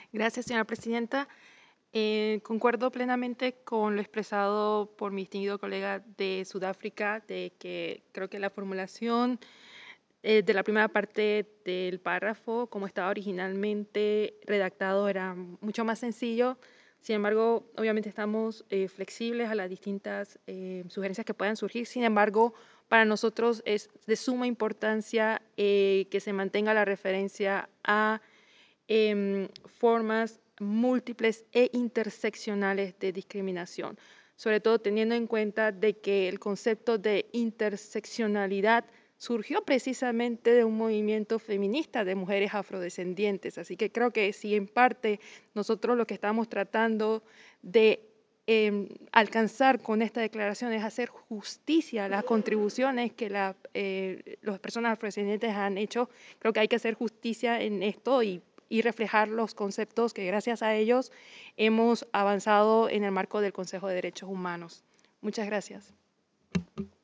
Gracias, señora presidenta. Concuerdo plenamente con lo expresado por mi distinguido colega de Sudáfrica, de que creo que la formulación de la primera parte del párrafo, como estaba originalmente redactado, era mucho más sencillo. Sin embargo, obviamente estamos flexibles a las distintas sugerencias que puedan surgir. Sin embargo, para nosotros es de suma importancia que se mantenga la referencia a formas múltiples e interseccionales de discriminación, sobre todo teniendo en cuenta de que el concepto de interseccionalidad surgió precisamente de un movimiento feminista de mujeres afrodescendientes. Así que creo que si en parte nosotros lo que estamos tratando de alcanzar con esta declaración es hacer justicia a las contribuciones que las personas afrodescendientes han hecho, creo que hay que hacer justicia en esto y reflejar los conceptos que gracias a ellos hemos avanzado en el marco del Consejo de Derechos Humanos. Muchas gracias.